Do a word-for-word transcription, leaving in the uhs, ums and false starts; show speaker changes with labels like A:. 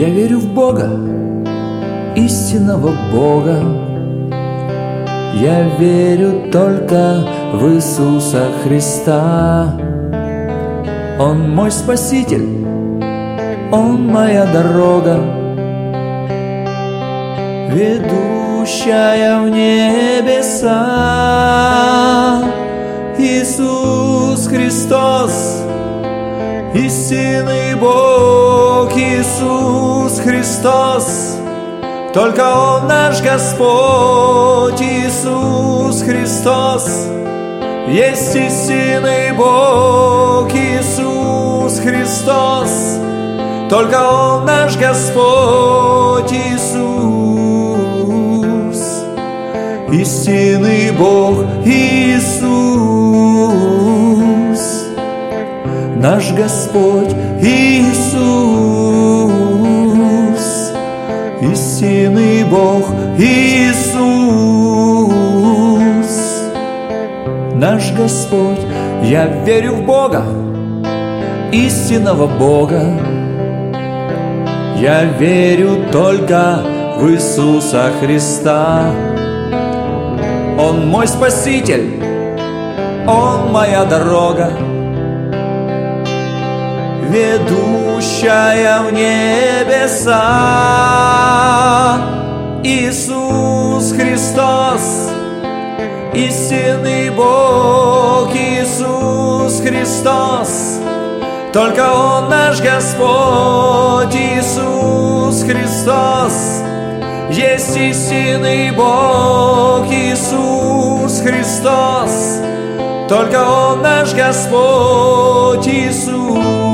A: Я верю в Бога, истинного Бога. Я верю только в Иисуса Христа. Он мой Спаситель, Он моя дорога, ведущая в небеса. Иисус Христос, истинный Бог. Иисус Христос, только Он наш Господь. Иисус Христос есть истинный Бог. Иисус Христос, только Он наш Господь. Иисус, истинный Бог. Иисус, наш Господь. Иисус, истинный Бог. Иисус, наш Господь. Я верю в Бога, истинного Бога. Я верю только в Иисуса Христа. Он мой Спаситель, Он моя дорога, ведущая в небеса. Иисус Христос, истинный Бог. Иисус Христос, только Он наш Господь. Иисус Христос есть истинный Бог. Иисус Христос, только Он наш Господь. Иисус,